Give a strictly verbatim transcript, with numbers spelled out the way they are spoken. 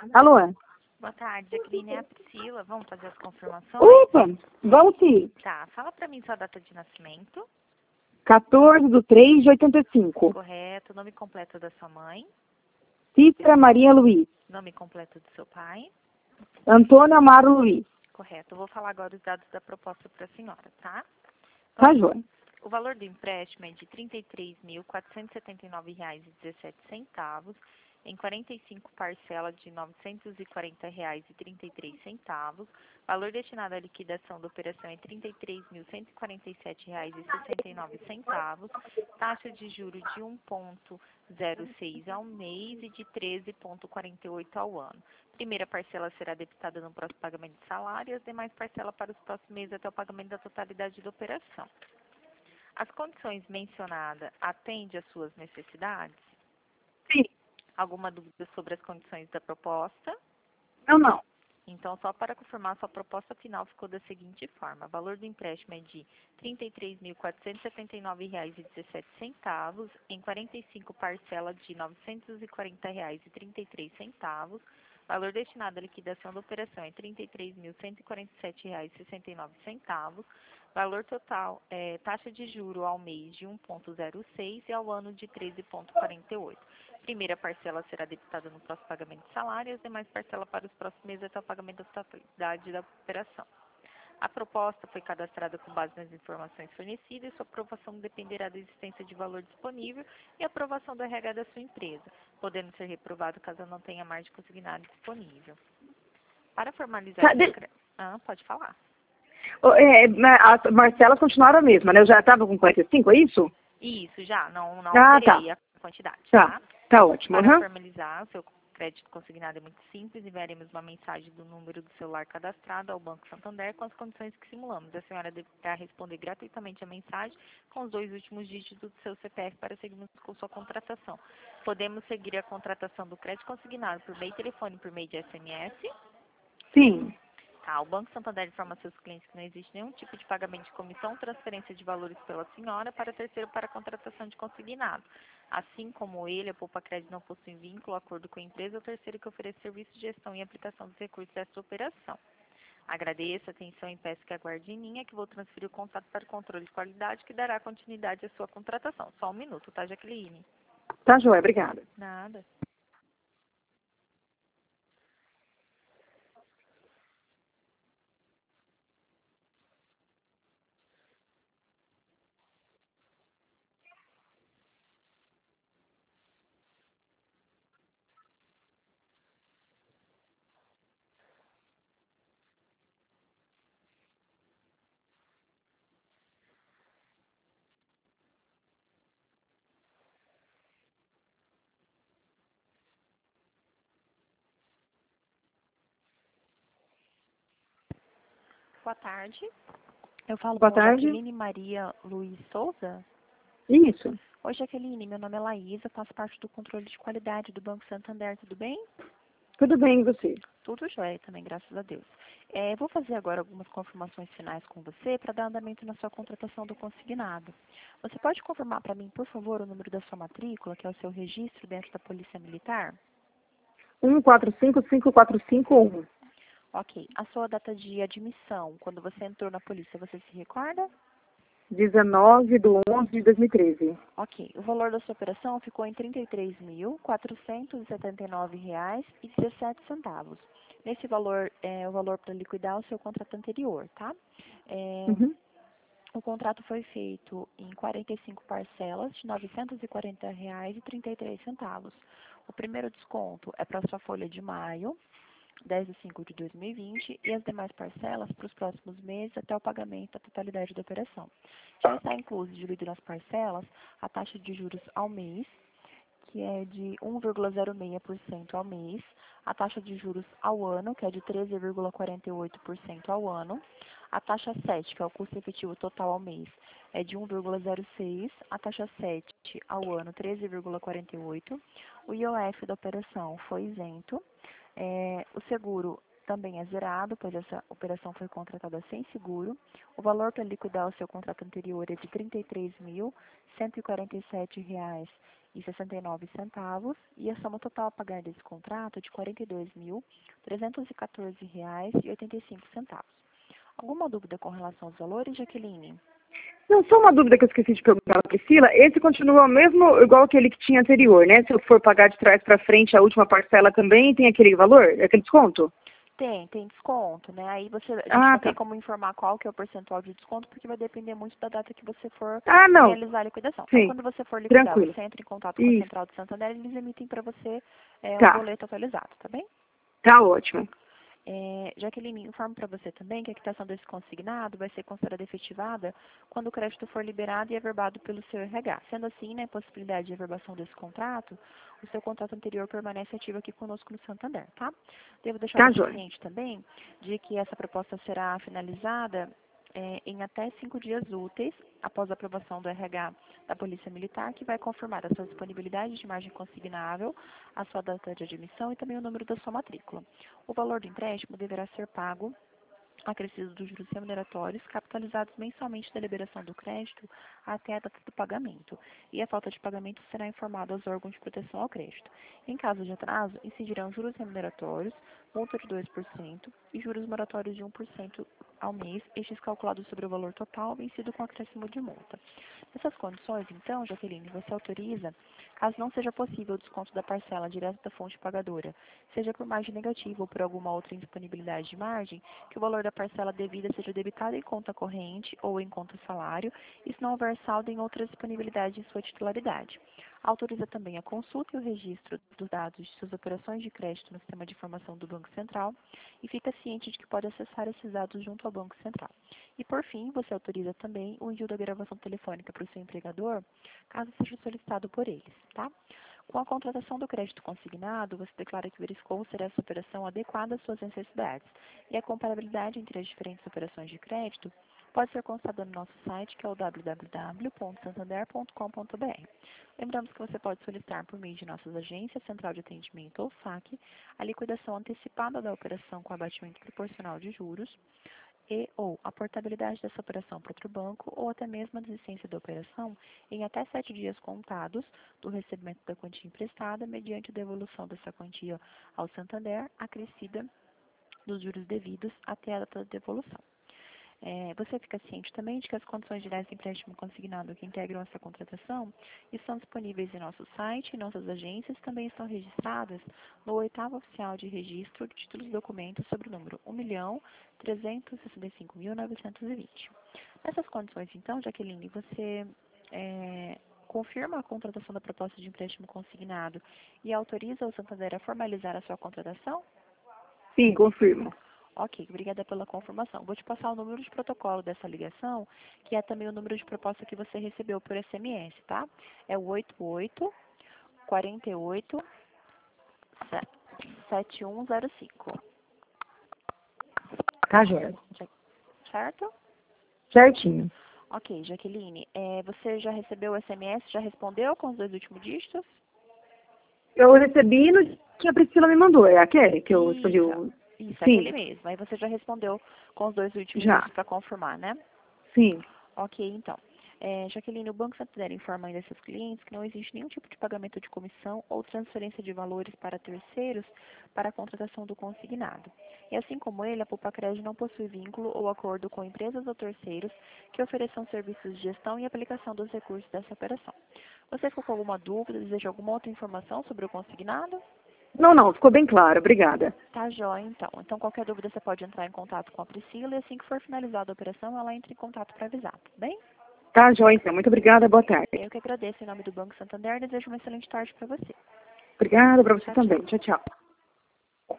Alô? Boa tarde, Jacqueline, é a Priscila. Vamos fazer as confirmações? Opa, vamos sim. Tá, fala pra mim sua data de nascimento. quatorze de três de oitenta e cinco. Correto, nome completo da sua mãe, Cícera Maria Luiz. nome completo do seu pai. Antônio Amaro Luiz. Correto, eu vou falar agora os dados da proposta para a senhora, tá? Tá, joia. O valor do empréstimo é de trinta e três mil, quatrocentos e setenta e nove reais e dezessete centavos, em quarenta e cinco parcelas de novecentos e quarenta reais e trinta e três centavos. Valor destinado à liquidação da operação é trinta e três mil, cento e quarenta e sete reais e sessenta e nove centavos. Taxa de juros de um vírgula zero seis ao mês e de treze vírgula quarenta e oito ao ano. Primeira parcela será debitada no próximo pagamento de salário e as demais parcelas para os próximos meses até o pagamento da totalidade da operação. As condições mencionadas atendem às suas necessidades? Sim. Alguma dúvida sobre as condições da proposta? Não, não. Então, só para confirmar, sua proposta final ficou da seguinte forma. O valor do empréstimo é de trinta e três mil, quatrocentos e setenta e nove reais e dezessete centavos, em quarenta e cinco parcelas de novecentos e quarenta reais e trinta e três centavos. Valor destinado à liquidação da operação é trinta e três mil, cento e quarenta e sete reais e sessenta e nove centavos. Valor total, é, taxa de juro ao mês de um vírgula zero seis e ao ano de treze vírgula quarenta e oito. Primeira parcela será debitada no próximo pagamento de salário e as demais parcelas para os próximos meses até o pagamento da totalidade da operação. A proposta foi cadastrada com base nas informações fornecidas e sua aprovação dependerá da existência de valor disponível e aprovação do R H da sua empresa, podendo ser reprovado caso não tenha margem consignada disponível. Para formalizar... Tá, o de... decre- ah, pode falar. Ô, é, as Marcelas continuaram a mesma, né? Eu já estava com quarenta e cinco, é isso? Isso, já, não, não Ah, alterei tá. a quantidade, Tá, tá? tá ótimo. Para Uhum. formalizar, o seu crédito consignado é muito simples. Enviaremos uma mensagem do número do celular cadastrado ao Banco Santander com as condições que simulamos. A senhora deverá responder gratuitamente a mensagem com os dois últimos dígitos do seu C P F para seguirmos com sua contratação. Podemos seguir a contratação do crédito consignado por meio de telefone, por meio de S M S. Sim. Tá, o Banco Santander informa a seus clientes que não existe nenhum tipo de pagamento de comissão ou transferência de valores pela senhora para terceiro para a contratação de consignado. Assim como ele, a Poupa Crédito não possui vínculo, acordo com a empresa ou terceiro que oferece serviço de gestão e aplicação dos recursos dessa operação. Agradeço a atenção e peço que aguarde em linha que vou transferir o contato para o controle de qualidade que dará continuidade à sua contratação. Só um minuto, tá, Jacqueline? Tá, joia. Obrigada. Nada. Boa tarde. Eu falo Boa com tarde. Jacqueline Maria Luiz Souza. Isso. Oi, Jaqueline, meu nome é Laísa, faço parte do controle de qualidade do Banco Santander, tudo bem? Tudo bem, e você? Tudo jóia também, graças a Deus. É, vou fazer agora algumas confirmações finais com você para dar andamento na sua contratação do consignado. Você pode confirmar para mim, por favor, o número da sua matrícula, que é o seu registro dentro da Polícia Militar? um quatro cinco cinco quatro cinco um. Ok. A sua data de admissão, quando você entrou na polícia, você se recorda? dezenove de onze de dois mil e treze. Ok. O valor da sua operação ficou em trinta e três mil, quatrocentos e setenta e nove reais e dezessete centavos. Nesse valor, é o valor para liquidar o seu contrato anterior, tá? É, Uhum. o contrato foi feito em quarenta e cinco parcelas de novecentos e quarenta reais e trinta e três centavos. O primeiro desconto é para a sua folha de maio, dez de cinco de dois mil e vinte, e as demais parcelas para os próximos meses até o pagamento da totalidade da operação. Já está incluso, dividido nas parcelas, a taxa de juros ao mês, que é de um vírgula zero seis por cento ao mês, a taxa de juros ao ano, que é de treze vírgula quarenta e oito por cento ao ano, a taxa sete, que é o custo efetivo total ao mês, é de um vírgula zero seis, a taxa sete ao ano, treze vírgula quarenta e oito, o I O F da operação foi isento, é, o seguro também é zerado, pois essa operação foi contratada sem seguro. O valor para liquidar o seu contrato anterior é de trinta e três mil, cento e quarenta e sete reais e sessenta e nove centavos e a soma total a pagar desse contrato é de quarenta e dois mil, trezentos e quatorze reais e oitenta e cinco centavos. Alguma dúvida com relação aos valores, Jaqueline? Não, só uma dúvida que eu esqueci de perguntar para a Priscila. Esse continua o mesmo, igual aquele que tinha anterior, né? Se eu for pagar de trás para frente a última parcela também, tem aquele valor, aquele desconto? Tem, tem desconto, né? Aí você, a gente Ah, não tá. tem como informar qual que é o percentual de desconto, porque vai depender muito da data que você for Ah, não. realizar a liquidação. Aí Sim, quando você for liquidar, tranquilo. você entra em contato com a Isso, Central de Santander e eles emitem para você é, um tá. boleto atualizado, tá bem? Tá ótimo. É, Jaqueline, informo para você também que a quitação desse consignado vai ser considerada efetivada quando o crédito for liberado e averbado pelo seu R H. Sendo assim, né, possibilidade de averbação desse contrato, o seu contrato anterior permanece ativo aqui conosco no Santander, tá? Devo deixar Tá, você joia. ciente também de que essa proposta será finalizada é, em até cinco dias úteis após a aprovação do R H da Polícia Militar, que vai confirmar a sua disponibilidade de margem consignável, a sua data de admissão e também o número da sua matrícula. O valor do empréstimo deverá ser pago acrescido dos juros remuneratórios capitalizados mensalmente da liberação do crédito até a data do pagamento, e a falta de pagamento será informada aos órgãos de proteção ao crédito. Em caso de atraso, incidirão juros remuneratórios, multa de dois por cento e juros moratórios de um por cento ao mês, estes calculados sobre o valor total vencido com acréscimo de multa. Nessas condições, então, Jaqueline, você autoriza, caso não seja possível o desconto da parcela direto da fonte pagadora, seja por margem negativa ou por alguma outra indisponibilidade de margem, que o valor da parcela devida seja debitado em conta corrente ou em conta salário, e se não houver saldo em outra disponibilidade em sua titularidade. Autoriza também a consulta e o registro dos dados de suas operações de crédito no sistema de informação do Banco Central e fica ciente de que pode acessar esses dados junto ao Banco Central. E, por fim, você autoriza também o envio da gravação telefônica para o seu empregador, caso seja solicitado por eles, tá? Com a contratação do crédito consignado, você declara que verificou ser essa operação adequada às suas necessidades, e a comparabilidade entre as diferentes operações de crédito pode ser constatada no nosso site, que é o w w w ponto santander ponto com ponto b r. Lembramos que você pode solicitar por meio de nossas agências, Central de Atendimento ou S A C, a liquidação antecipada da operação com abatimento proporcional de juros, e ou a portabilidade dessa operação para outro banco, ou até mesmo a desistência da operação em até sete dias contados do recebimento da quantia emprestada, mediante a devolução dessa quantia ao Santander, acrescida dos juros devidos até a data da devolução. É, você fica ciente também de que as condições gerais do empréstimo consignado que integram essa contratação estão disponíveis em nosso site e nossas agências também estão registradas no oitavo oficial de registro de títulos e documentos sobre o número um milhão trezentos e sessenta e cinco mil novecentos e vinte. Nessas condições, então, Jaqueline, você é, confirma a contratação da proposta de empréstimo consignado e autoriza o Santander a formalizar a sua contratação? Sim, confirmo. Ok, obrigada pela confirmação. Vou te passar o número de protocolo dessa ligação, que é também o número de proposta que você recebeu por S M S, tá? É o oito oito, quarenta e oito, sete um zero cinco. Tá, joia. Certo? Certinho. Ok, Jaqueline, é, você já recebeu o S M S, já respondeu com os dois últimos dígitos? Eu recebi no que a Priscila me mandou. É aquele que eu respondi Isso, o... isso, Sim, aquele mesmo. Aí você já respondeu com os dois últimos já. dígitos para confirmar, né? Sim. Ok, então. É, Jaqueline, o Banco Santander informa ainda a seus clientes que não existe nenhum tipo de pagamento de comissão ou transferência de valores para terceiros para a contratação do consignado. E assim como ele, a Pulpacred não possui vínculo ou acordo com empresas ou terceiros que ofereçam serviços de gestão e aplicação dos recursos dessa operação. Você ficou com alguma dúvida, deseja alguma outra informação sobre o consignado? Não, não, ficou bem claro. Obrigada. Tá jóia, então. Então, qualquer dúvida, você pode entrar em contato com a Priscila e assim que for finalizada a operação, ela entra em contato para avisar, tá bem? Tá, joia, então. Muito obrigada. Boa tarde. Eu que agradeço em nome do Banco Santander e desejo uma excelente tarde para você. Obrigada para você Tchau, também. tchau. Tchau, tchau.